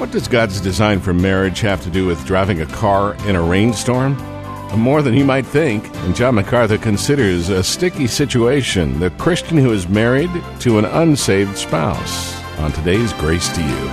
What does God's design for marriage have to do with driving a car in a rainstorm? More than you might think, and John MacArthur considers a sticky situation, the Christian who is married to an unsaved spouse, on today's Grace to You.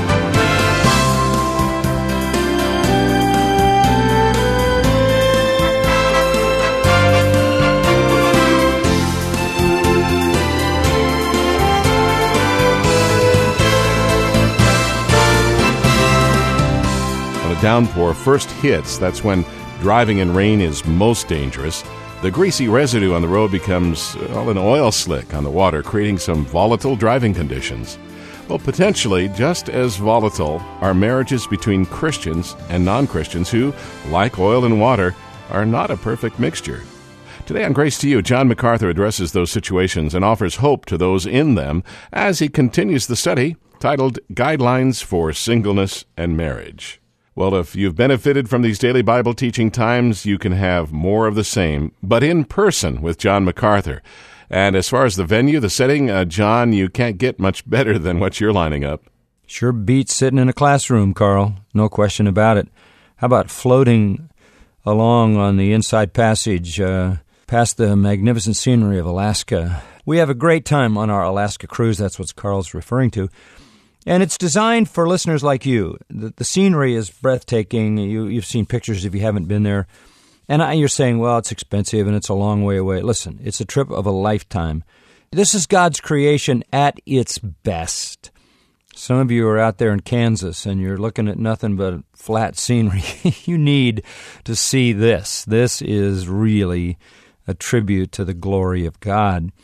Downpour first hits, that's when driving in rain is most dangerous. The greasy residue on the road becomes an oil slick on the water, creating some volatile driving conditions. Well, potentially just as volatile are marriages between Christians and non-Christians who, like oil and water, are not a perfect mixture. Today on Grace to You, John MacArthur addresses those situations and offers hope to those in them as he continues the study titled Guidelines for Singleness and Marriage. Well, if you've benefited from these daily Bible teaching times, you can have more of the same, but in person with John MacArthur. And as far as the venue, the setting, John, you can't get much better than what you're lining up. Sure beats sitting in a classroom, Carl. No question about it. How about floating along on the Inside Passage past the magnificent scenery of Alaska? We have a great time on our Alaska cruise. That's what Carl's referring to. And it's designed for listeners like you. The scenery is breathtaking. You've seen pictures if you haven't been there. And you're saying, well, it's expensive and it's a long way away. Listen, it's a trip of a lifetime. This is God's creation at its best. Some of you are out there in Kansas and you're looking at nothing but flat scenery. You need to see this. This is really a tribute to the glory of God.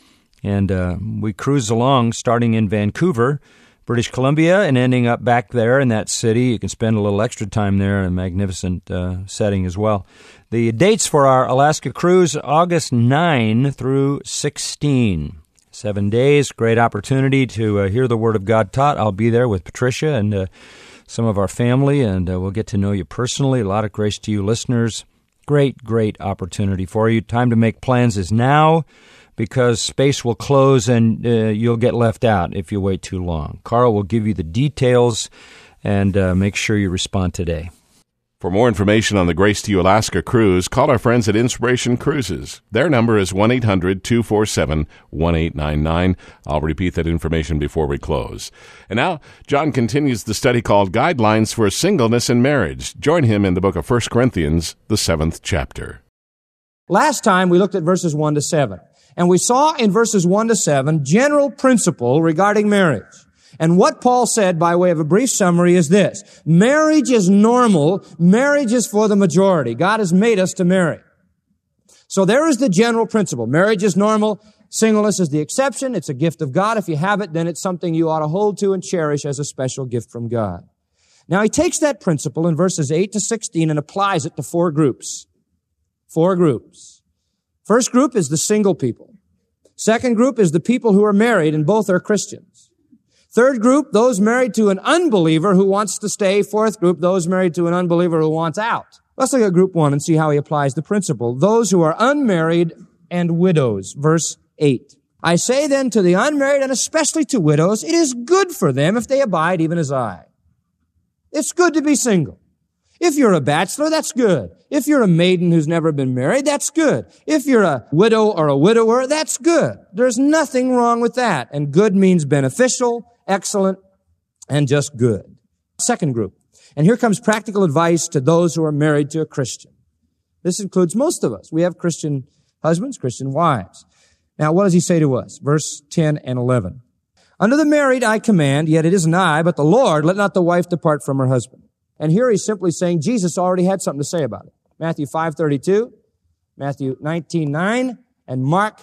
And we cruise along starting in Vancouver, British Columbia, and ending up back there in that city. You can spend a little extra time there in a magnificent setting as well. The dates for our Alaska cruise, August 9 through 16. 7 days, great opportunity to hear the Word of God taught. I'll be there with Patricia and some of our family, and we'll get to know you personally. A lot of Grace to You listeners. Great opportunity for you. Time to make plans is now, because space will close and you'll get left out if you wait too long. Carl will give you the details and make sure you respond today. For more information on the Grace to You Alaska cruise, call our friends at Inspiration Cruises. Their number is 1-800-247-1899. I'll repeat that information before we close. And now, John continues the study called Guidelines for Singleness and Marriage. Join him in the book of 1 Corinthians, the 7th chapter. Last time we looked at verses 1 to 7. And we saw in verses 1 to 7 general principle regarding marriage. And what Paul said by way of a brief summary is this: marriage is normal. Marriage is for the majority. God has made us to marry. So there is the general principle. Marriage is normal. Singleness is the exception. It's a gift of God. If you have it, then it's something you ought to hold to and cherish as a special gift from God. Now he takes that principle in verses 8 to 16 and applies it to four groups. Four groups. First group is the single people. Second group is the people who are married and both are Christians. Third group, those married to an unbeliever who wants to stay. Fourth group, those married to an unbeliever who wants out. Let's look at group 1 and see how he applies the principle. Those who are unmarried and widows. Verse 8. I say then to the unmarried and especially to widows, it is good for them if they abide even as I. It's good to be single. If you're a bachelor, that's good. If you're a maiden who's never been married, that's good. If you're a widow or a widower, that's good. There's nothing wrong with that. And good means beneficial, excellent, and just good. Second group. And here comes practical advice to those who are married to a Christian. This includes most of us. We have Christian husbands, Christian wives. Now, what does he say to us? Verse 10 and 11. Unto the married I command, yet it isn't I, but the Lord, let not the wife depart from her husband. And here he's simply saying Jesus already had something to say about it. Matthew 5:32, Matthew 19:9, and Mark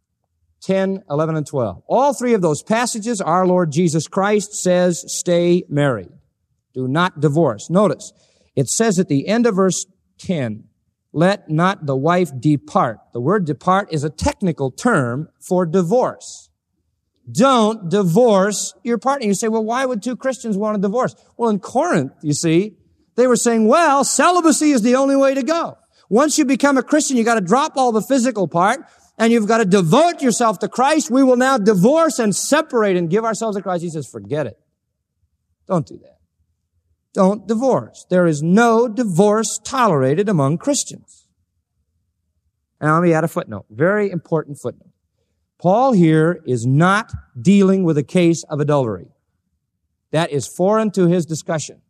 10:11 and 12. All three of those passages, our Lord Jesus Christ says, stay married. Do not divorce. Notice, it says at the end of verse 10, let not the wife depart. The word depart is a technical term for divorce. Don't divorce your partner. You say, well, why would two Christians want to divorce? Well, in Corinth, you see, they were saying, well, celibacy is the only way to go. Once you become a Christian, you got to drop all the physical part and you've got to devote yourself to Christ. We will now divorce and separate and give ourselves to Christ. He says, forget it. Don't do that. don't divorce. There is no divorce tolerated among Christians. Now let me add a footnote, very important footnote. Paul here is not dealing with a case of adultery. That is foreign to his discussion.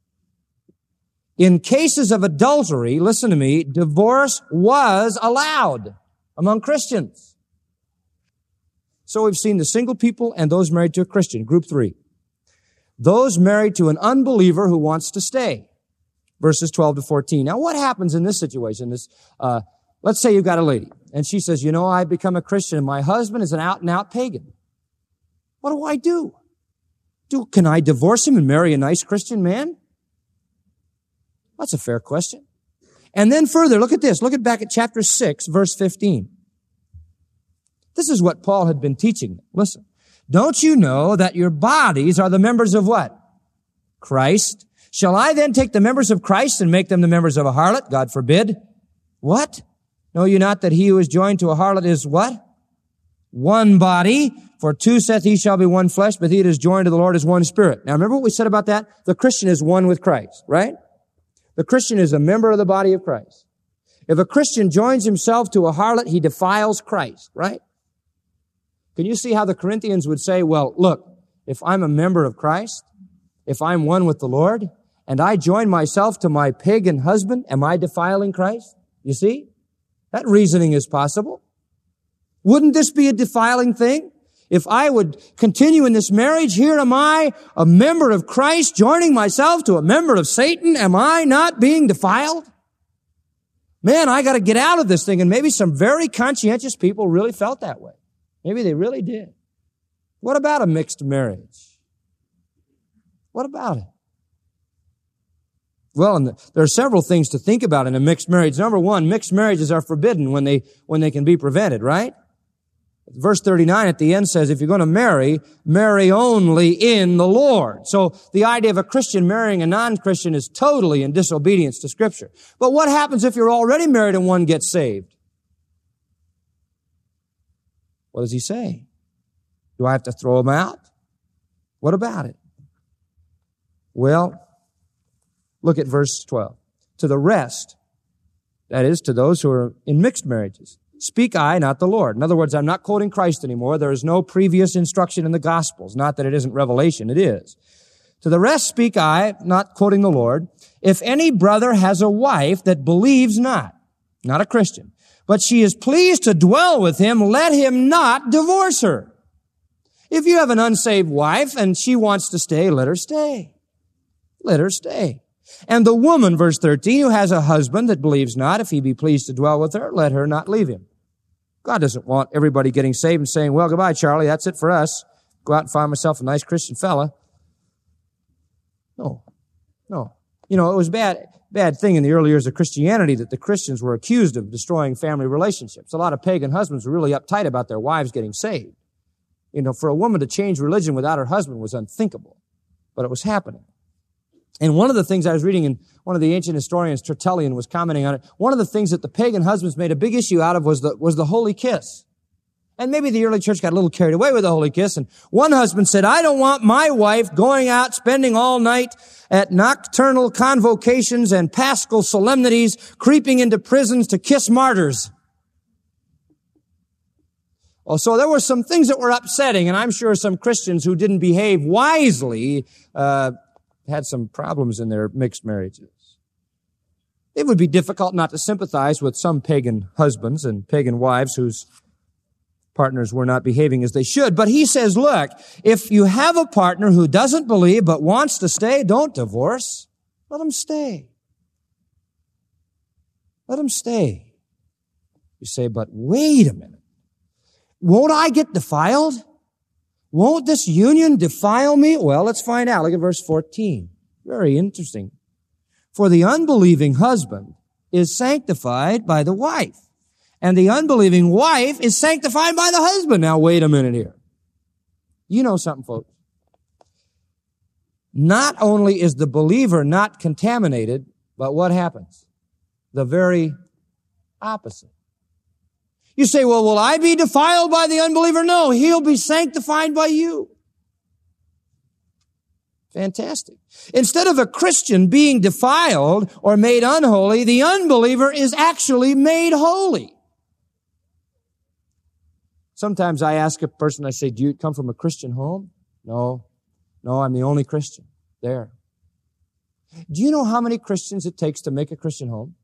In cases of adultery, listen to me, divorce was allowed among Christians. So we've seen the single people and those married to a Christian, group 3. Those married to an unbeliever who wants to stay, verses 12 to 14. Now what happens in this situation? Let's say you've got a lady, and she says, I've become a Christian, and my husband is an out-and-out pagan. What do I do? Can I divorce him and marry a nice Christian man? That's a fair question. And then further, look at this. Look back at chapter 6, verse 15. This is what Paul had been teaching them. Listen. Don't you know that your bodies are the members of what? Christ. Shall I then take the members of Christ and make them the members of a harlot? God forbid. What? Know you not that he who is joined to a harlot is what? One body. For two saith he shall be one flesh, but he that is joined to the Lord is one spirit. Now remember what we said about that? The Christian is one with Christ, right? The Christian is a member of the body of Christ. If a Christian joins himself to a harlot, he defiles Christ, right? Can you see how the Corinthians would say, well, look, if I'm a member of Christ, if I'm one with the Lord, and I join myself to my pagan husband, am I defiling Christ? You see? That reasoning is possible. Wouldn't this be a defiling thing? If I would continue in this marriage, here am I, a member of Christ, joining myself to a member of Satan. Am I not being defiled? Man, I got to get out of this thing. And maybe some very conscientious people really felt that way. Maybe they really did. What about a mixed marriage? What about it? Well, there are several things to think about in a mixed marriage. Number one, mixed marriages are forbidden when they can be prevented, right? Verse 39 at the end says, if you're going to marry, marry only in the Lord. So the idea of a Christian marrying a non-Christian is totally in disobedience to Scripture. But what happens if you're already married and one gets saved? What does he say? Do I have to throw him out? What about it? Well, look at verse 12. To the rest, that is, to those who are in mixed marriages, speak I, not the Lord. In other words, I'm not quoting Christ anymore. There is no previous instruction in the Gospels. Not that it isn't revelation, it is. To the rest speak I, not quoting the Lord. If any brother has a wife that believes not a Christian, but she is pleased to dwell with him, let him not divorce her. If you have an unsaved wife and she wants to stay, let her stay. Let her stay. And the woman, verse 13, who has a husband that believes not, if he be pleased to dwell with her, let her not leave him. God doesn't want everybody getting saved and saying, well, goodbye, Charlie, that's it for us. Go out and find myself a nice Christian fella. No. It was bad thing in the early years of Christianity that the Christians were accused of destroying family relationships. A lot of pagan husbands were really uptight about their wives getting saved. For a woman to change religion without her husband was unthinkable, but it was happening. And one of the things I was reading, and one of the ancient historians, Tertullian, was commenting on it, one of the things that the pagan husbands made a big issue out of was the holy kiss. And maybe the early church got a little carried away with the holy kiss, and one husband said, I don't want my wife going out spending all night at nocturnal convocations and paschal solemnities, creeping into prisons to kiss martyrs. Well, so there were some things that were upsetting, and I'm sure some Christians who didn't behave wisely had some problems in their mixed marriages. It would be difficult not to sympathize with some pagan husbands and pagan wives whose partners were not behaving as they should. But he says, look, if you have a partner who doesn't believe but wants to stay, don't divorce. Let him stay. Let him stay. You say, but wait a minute. Won't I get defiled? Won't this union defile me? Well, let's find out. Look at verse 14. Very interesting. For the unbelieving husband is sanctified by the wife, and the unbelieving wife is sanctified by the husband. Now, wait a minute here. You know something, folks. Not only is the believer not contaminated, but what happens? The very opposite. You say, well, will I be defiled by the unbeliever? No, he'll be sanctified by you. Fantastic. Instead of a Christian being defiled or made unholy, the unbeliever is actually made holy. Sometimes I ask a person, I say, do you come from a Christian home? No, I'm the only Christian there. Do you know how many Christians it takes to make a Christian home?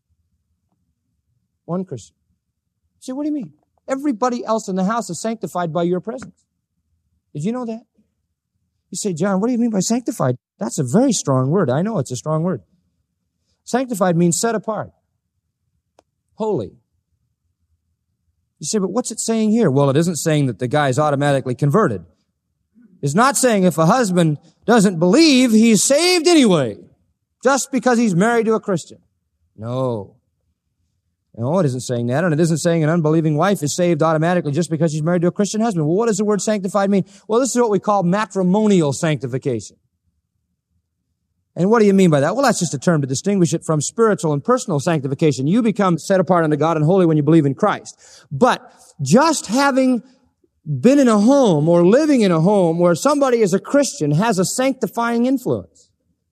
One Christian. You say, what do you mean? Everybody else in the house is sanctified by your presence. Did you know that? You say, John, what do you mean by sanctified? That's a very strong word. I know it's a strong word. Sanctified means set apart. Holy. You say, but what's it saying here? Well, it isn't saying that the guy is automatically converted. It's not saying if a husband doesn't believe, he's saved anyway, just because he's married to a Christian. No, it isn't saying that, and it isn't saying an unbelieving wife is saved automatically just because she's married to a Christian husband. Well, what does the word sanctified mean? Well, this is what we call matrimonial sanctification. And what do you mean by that? Well, that's just a term to distinguish it from spiritual and personal sanctification. You become set apart unto God and holy when you believe in Christ. But just having been in a home or living in a home where somebody is a Christian has a sanctifying influence.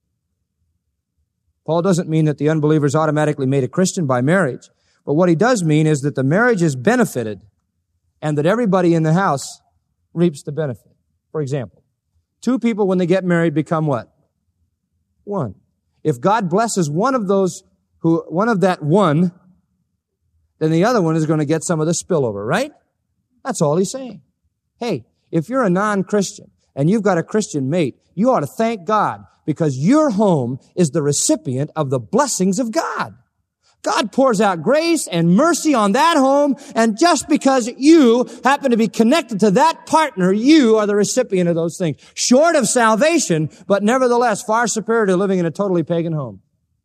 Paul doesn't mean that the unbeliever is automatically made a Christian by marriage. But what he does mean is that the marriage is benefited and that everybody in the house reaps the benefit. For example, two people when they get married become what? One. If God blesses one of that one, then the other one is going to get some of the spillover, right? That's all he's saying. Hey, if you're a non-Christian and you've got a Christian mate, you ought to thank God because your home is the recipient of the blessings of God. God pours out grace and mercy on that home, and just because you happen to be connected to that partner, you are the recipient of those things. Short of salvation, but nevertheless far superior to living in a totally pagan home.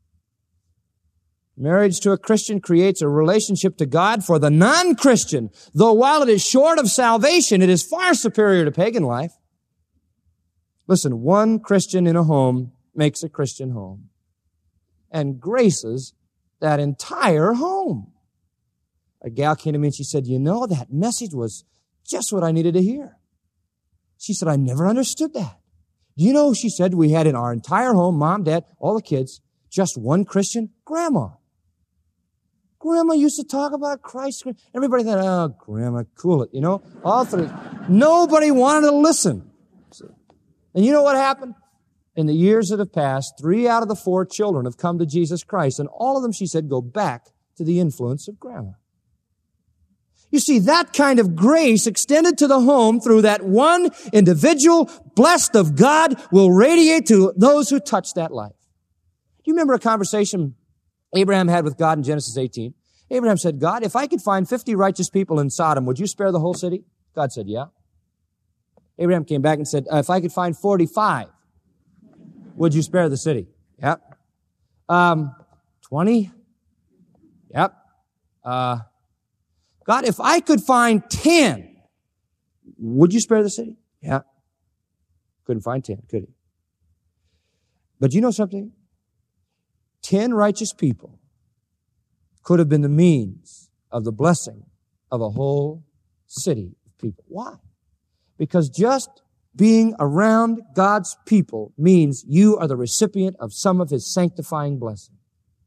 Marriage to a Christian creates a relationship to God for the non-Christian, though while it is short of salvation, it is far superior to pagan life. Listen, one Christian in a home makes a Christian home and graces that entire home. A gal came to me and she said, that message was just what I needed to hear. She said, I never understood that. She said, we had in our entire home, mom, dad, all the kids, just one Christian, Grandma. Grandma used to talk about Christ. Everybody thought, oh, Grandma, cool it, all three. Nobody wanted to listen. And you know what happened? In the years that have passed, 3 out of the 4 children have come to Jesus Christ, and all of them, she said, go back to the influence of Grandma. You see, that kind of grace extended to the home through that one individual blessed of God will radiate to those who touch that life. Do you remember a conversation Abraham had with God in Genesis 18? Abraham said, God, if I could find 50 righteous people in Sodom, would you spare the whole city? God said, yeah. Abraham came back and said, if I could find 45, would you spare the city? Yep. 20? Yep. God, if I could find 10, would you spare the city? Yeah. Couldn't find 10, could he? But you know something? 10 righteous people could have been the means of the blessing of a whole city of people. Why? Because just being around God's people means you are the recipient of some of His sanctifying blessing.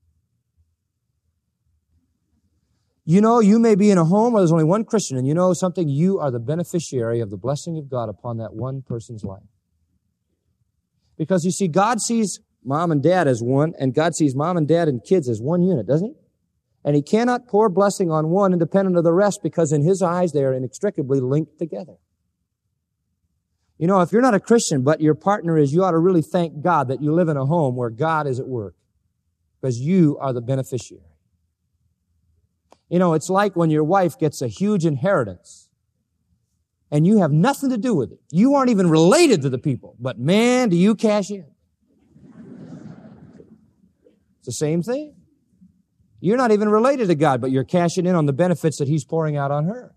You may be in a home where there's only one Christian, and you know something? You are the beneficiary of the blessing of God upon that one person's life. Because you see, God sees mom and dad as one, and God sees mom and dad and kids as one unit, doesn't He? And He cannot pour blessing on one independent of the rest, because in His eyes they are inextricably linked together. If you're not a Christian, but your partner is, you ought to really thank God that you live in a home where God is at work, because you are the beneficiary. It's like when your wife gets a huge inheritance and you have nothing to do with it. You aren't even related to the people, but man, do you cash in. It's the same thing. You're not even related to God, but you're cashing in on the benefits that He's pouring out on her.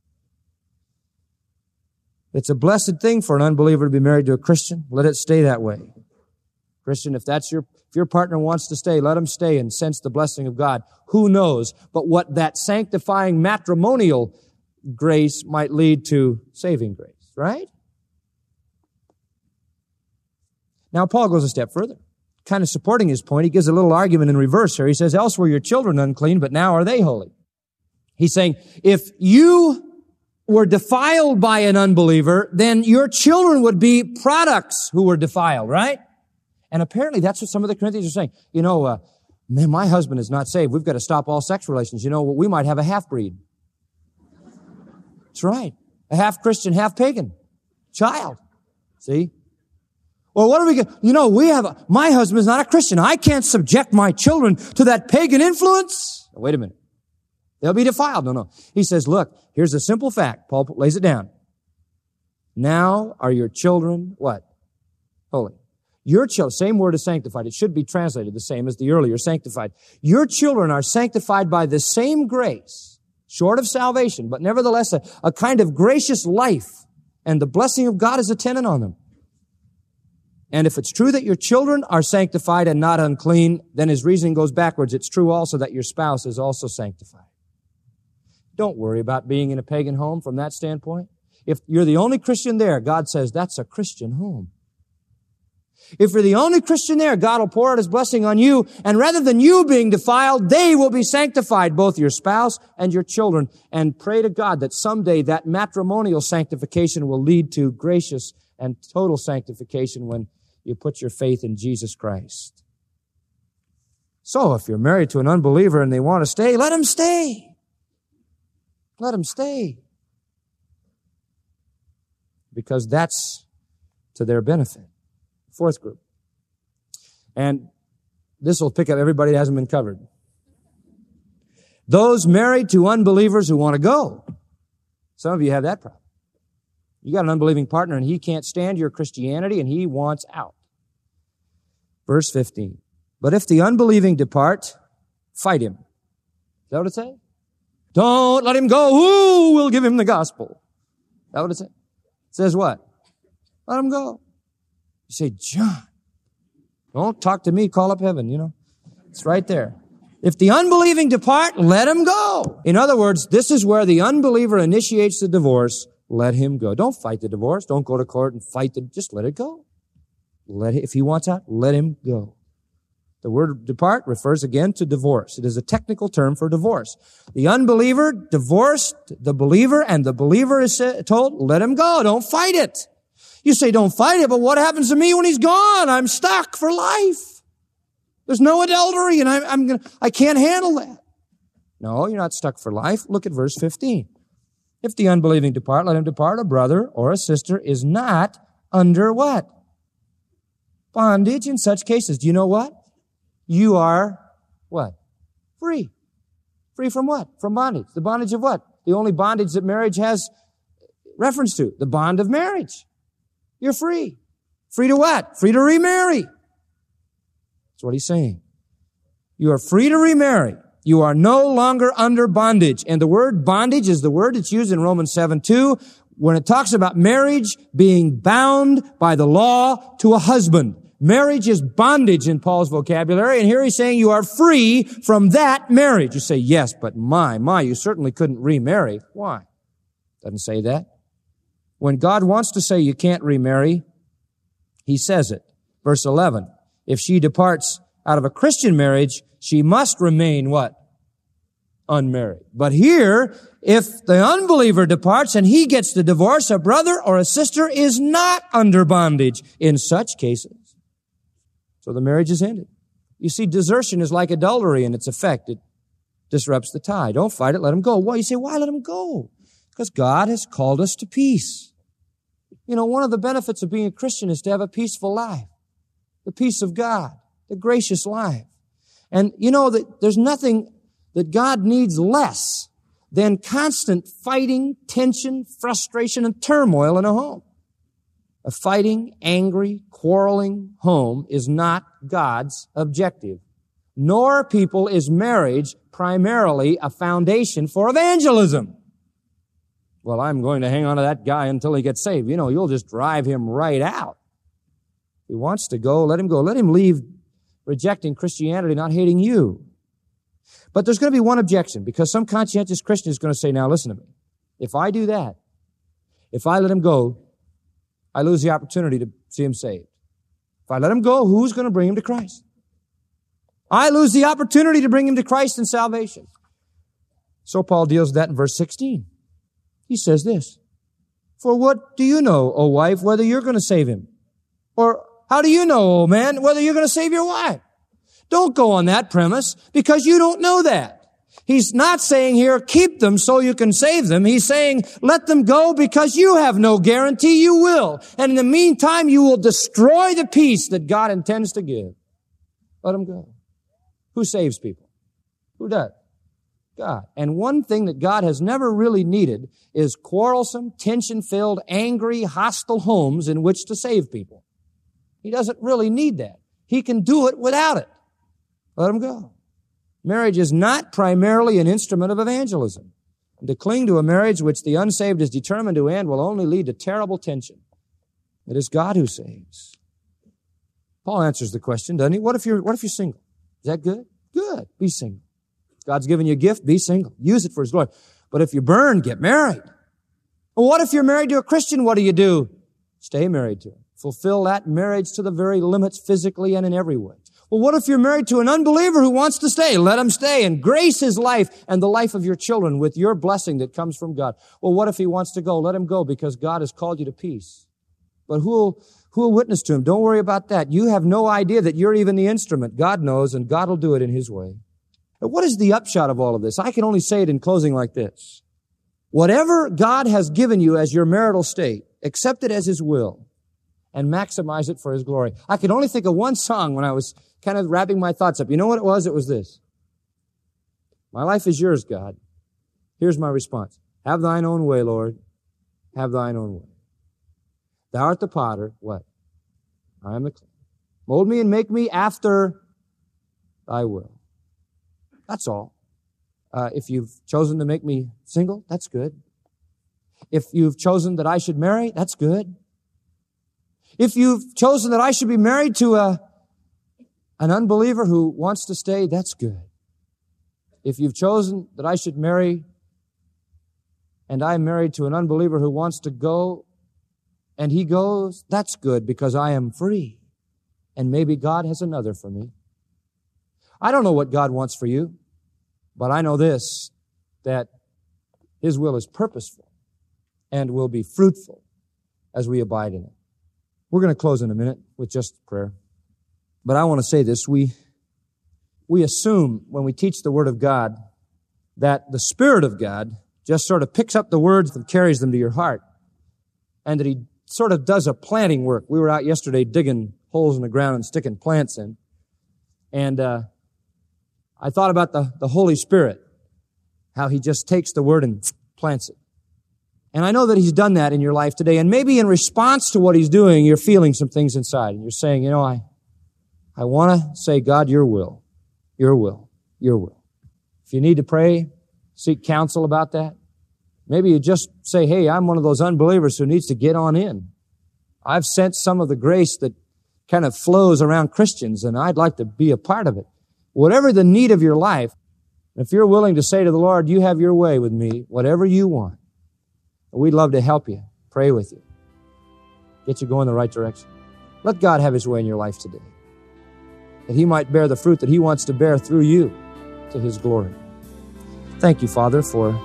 It's a blessed thing for an unbeliever to be married to a Christian. Let it stay that way. Christian, if your partner wants to stay, let him stay and sense the blessing of God. Who knows? But what that sanctifying matrimonial grace might lead to saving grace, right? Now, Paul goes a step further, kind of supporting his point. He gives a little argument in reverse here. He says, else were your children unclean, but now are they holy? He's saying, if you were defiled by an unbeliever, then your children would be products who were defiled, right? And apparently that's what some of the Corinthians are saying. Man, my husband is not saved. We've got to stop all sex relations. We might have a half-breed. That's right. A half-Christian, half-pagan child. See? Well, what are we going my husband is not a Christian. I can't subject my children to that pagan influence. Wait a minute. They'll be defiled. No. He says, look, here's a simple fact. Paul lays it down. Now are your children what? Holy. Your children, same word as sanctified. It should be translated the same as the earlier sanctified. Your children are sanctified by the same grace, short of salvation, but nevertheless a kind of gracious life, and the blessing of God is attendant on them. And if it's true that your children are sanctified and not unclean, then his reasoning goes backwards. It's true also that your spouse is also sanctified. Don't worry about being in a pagan home from that standpoint. If you're the only Christian there, God says that's a Christian home. If you're the only Christian there, God will pour out his blessing on you, and rather than you being defiled, they will be sanctified, both your spouse and your children. And pray to God that someday that matrimonial sanctification will lead to gracious and total sanctification when you put your faith in Jesus Christ. So if you're married to an unbeliever and they want to stay, let them stay. Let them stay. Because that's to their benefit. Fourth group. And this will pick up everybody that hasn't been covered. Those married to unbelievers who want to go. Some of you have that problem. You got an unbelieving partner and he can't stand your Christianity and he wants out. Verse 15. But if the unbelieving depart, fight him. Is that what it says? Don't let him go. Who will give him the gospel? Is that what it says? It says what? Let him go. You say, John, don't talk to me. Call up heaven, It's right there. If the unbelieving depart, let him go. In other words, this is where the unbeliever initiates the divorce. Let him go. Don't fight the divorce. Don't go to court and fight it. Just let it go. If he wants out, let him go. The word depart refers again to divorce. It is a technical term for divorce. The unbeliever divorced the believer, and the believer is told, let him go. Don't fight it. You say, don't fight it, but what happens to me when he's gone? I'm stuck for life. There's no adultery, and I can't handle that. No, you're not stuck for life. Look at verse 15. If the unbelieving depart, let him depart. A brother or a sister is not under what? Bondage in such cases. Do you know what? You are what? Free. Free from what? From bondage. The bondage of what? The only bondage that marriage has reference to. The bond of marriage. You're free. Free to what? Free to remarry. That's what he's saying. You are free to remarry. You are no longer under bondage. And the word bondage is the word that's used in Romans 7:2 when it talks about marriage being bound by the law to a husband. Marriage is bondage in Paul's vocabulary, and here he's saying you are free from that marriage. You say, yes, but my, you certainly couldn't remarry. Why? Doesn't say that. When God wants to say you can't remarry, he says it. Verse 11, if she departs out of a Christian marriage, she must remain what? Unmarried. But here, if the unbeliever departs and he gets the divorce, a brother or a sister is not under bondage in such cases. So the marriage is ended. You see, desertion is like adultery in its effect. It disrupts the tie. Don't fight it. Let him go. Why? You say, why let him go? Because God has called us to peace. One of the benefits of being a Christian is to have a peaceful life. The peace of God. The gracious life. And that there's nothing that God needs less than constant fighting, tension, frustration, and turmoil in a home. A fighting, angry, quarreling home is not God's objective. Nor, people, is marriage primarily a foundation for evangelism. Well, I'm going to hang on to that guy until he gets saved. You'll just drive him right out. If he wants to go, let him go. Let him leave rejecting Christianity, not hating you. But there's going to be one objection, because some conscientious Christian is going to say, now listen to me. If I do that, if I let him go, I lose the opportunity to see him saved. If I let him go, who's going to bring him to Christ? I lose the opportunity to bring him to Christ and salvation. So Paul deals with that in verse 16. He says this, "For what do you know, O wife, whether you're going to save him? Or how do you know, O man, whether you're going to save your wife?" Don't go on that premise, because you don't know that. He's not saying here, keep them so you can save them. He's saying, let them go because you have no guarantee you will. And in the meantime, you will destroy the peace that God intends to give. Let them go. Who saves people? Who does? God. And one thing that God has never really needed is quarrelsome, tension-filled, angry, hostile homes in which to save people. He doesn't really need that. He can do it without it. Let them go. Marriage is not primarily an instrument of evangelism. And to cling to a marriage which the unsaved is determined to end will only lead to terrible tension. It is God who saves. Paul answers the question, doesn't he? What if you're single? Is that good? Good. Be single. God's given you a gift. Be single. Use it for His glory. But if you burn, get married. Well, what if you're married to a Christian? What do? Stay married to him. Fulfill that marriage to the very limits, physically and in every way. Well, what if you're married to an unbeliever who wants to stay? Let him stay and grace his life and the life of your children with your blessing that comes from God. Well, what if he wants to go? Let him go, because God has called you to peace. But who will witness to him? Don't worry about that. You have no idea that you're even the instrument. God knows, and God will do it in His way. But what is the upshot of all of this? I can only say it in closing like this. Whatever God has given you as your marital state, accept it as His will and maximize it for His glory. I could only think of one song when I was kind of wrapping my thoughts up. You know what it was? It was this. My life is yours, God. Here's my response. Have thine own way, Lord. Have thine own way. Thou art the potter. What? I am the clay. Mold me and make me after thy will. That's all. If you've chosen to make me single, that's good. If you've chosen that I should marry, that's good. If you've chosen that I should be married to an unbeliever who wants to stay, that's good. If you've chosen that I should marry and I'm married to an unbeliever who wants to go and he goes, that's good, because I am free. And maybe God has another for me. I don't know what God wants for you, but I know this, that His will is purposeful and will be fruitful as we abide in it. We're going to close in a minute with just prayer. But I want to say this. We assume when we teach the Word of God that the Spirit of God just sort of picks up the words and carries them to your heart, and that He sort of does a planting work. We were out yesterday digging holes in the ground and sticking plants in. And I thought about the Holy Spirit, how He just takes the Word and plants it. And I know that He's done that in your life today. And maybe in response to what He's doing, you're feeling some things inside. And you're saying, you know, I want to say, God, your will, your will, your will. If you need to pray, seek counsel about that. Maybe you just say, hey, I'm one of those unbelievers who needs to get on in. I've sensed some of the grace that kind of flows around Christians, and I'd like to be a part of it. Whatever the need of your life, if you're willing to say to the Lord, you have your way with me, whatever you want, we'd love to help you, pray with you, get you going the right direction. Let God have His way in your life today, that He might bear the fruit that He wants to bear through you to His glory. Thank you, Father, for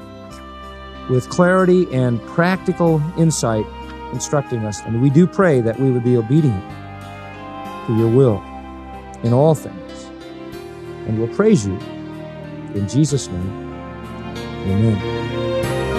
with clarity and practical insight instructing us. And we do pray that we would be obedient to your will in all things. And we'll praise you in Jesus' name. Amen.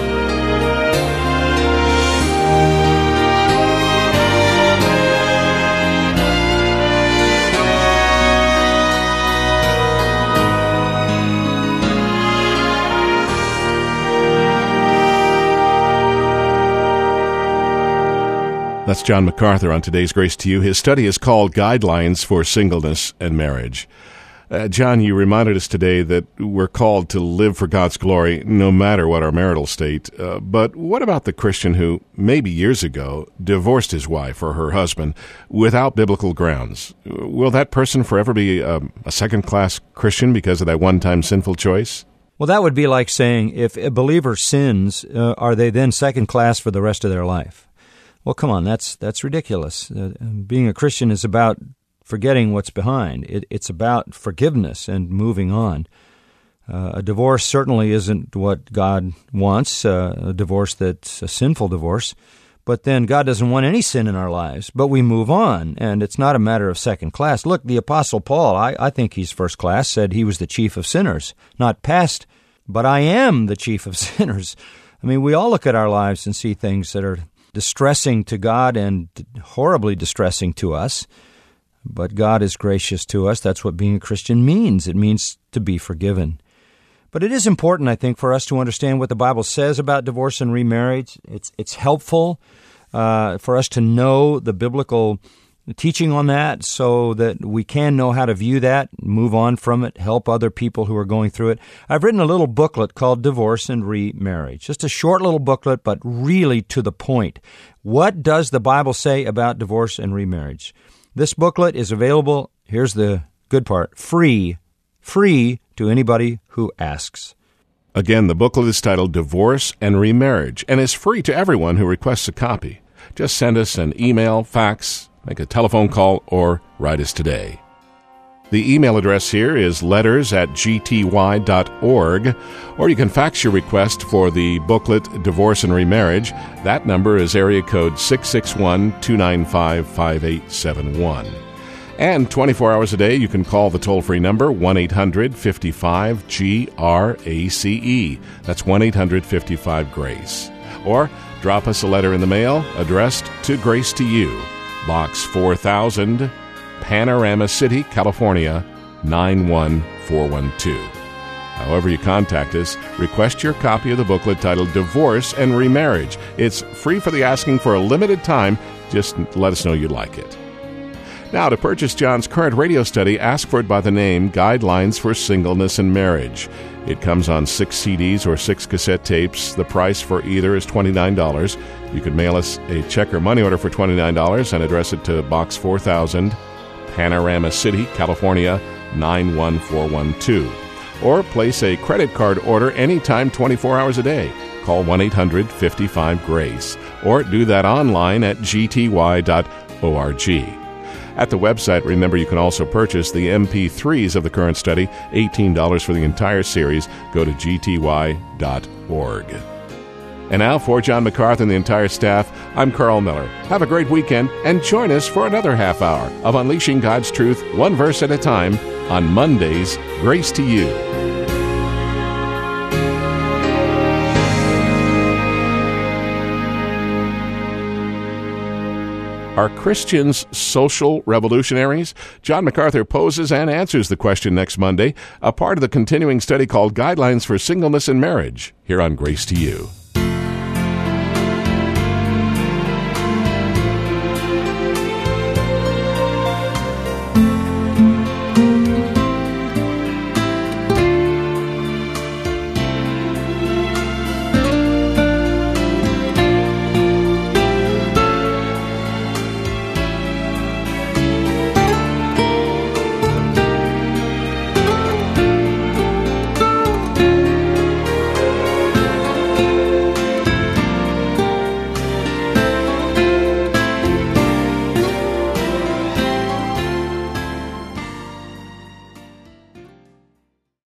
That's John MacArthur on today's Grace to You. His study is called Guidelines for Singleness and Marriage. John, you reminded us today that we're called to live for God's glory no matter what our marital state. But what about the Christian who, maybe years ago, divorced his wife or her husband without biblical grounds? Will that person forever be a second-class Christian because of that one-time sinful choice? Well, that would be like saying if a believer sins, are they then second class for the rest of their life? Well, come on, that's ridiculous. Being a Christian is about forgetting what's behind. It's about forgiveness and moving on. A divorce certainly isn't what God wants, a divorce that's a sinful divorce. But then God doesn't want any sin in our lives, but we move on, and it's not a matter of second class. Look, the Apostle Paul, I think he's first class, said he was the chief of sinners, not past, but I am the chief of sinners. I mean, we all look at our lives and see things that are distressing to God and horribly distressing to us, but God is gracious to us. That's what being a Christian means. It means to be forgiven. But it is important, I think, for us to understand what the Bible says about divorce and remarriage. It's helpful for us to know the biblical teaching on that so that we can know how to view that, move on from it, help other people who are going through it. I've written a little booklet called Divorce and Remarriage. Just a short little booklet, but really to the point. What does the Bible say about divorce and remarriage? This booklet is available, here's the good part, free to anybody who asks. Again, the booklet is titled Divorce and Remarriage and is free to everyone who requests a copy. Just send us an email, fax, make a telephone call, or write us today. The email address here is letters@gty.org, or you can fax your request for the booklet Divorce and Remarriage. That number is area code 661-295-5871. And 24 hours a day, you can call the toll-free number 1-800-55-GRACE. That's 1-800-55-GRACE. Or drop us a letter in the mail addressed to Grace to You, Box 4000, Panorama City, California, 91412. However you contact us, request your copy of the booklet titled Divorce and Remarriage. It's free for the asking for a limited time. Just let us know you like it. Now, to purchase John's current radio study, ask for it by the name Guidelines for Singleness and Marriage. It comes on 6 CDs or 6 cassette tapes. The price for either is $29. You could mail us a check or money order for $29 and address it to Box 4000, Panorama City, California, 91412. Or place a credit card order anytime 24 hours a day. Call 1-800-55-GRACE or do that online at gty.org. At the website, remember, you can also purchase the MP3s of the current study, $18 for the entire series. Go to gty.org. And now, for John MacArthur and the entire staff, I'm Carl Miller. Have a great weekend, and join us for another half hour of Unleashing God's Truth, one verse at a time, on Monday's Grace to You. Are Christians social revolutionaries? John MacArthur poses and answers the question next Monday, a part of the continuing study called Guidelines for Singleness and Marriage, here on Grace to You.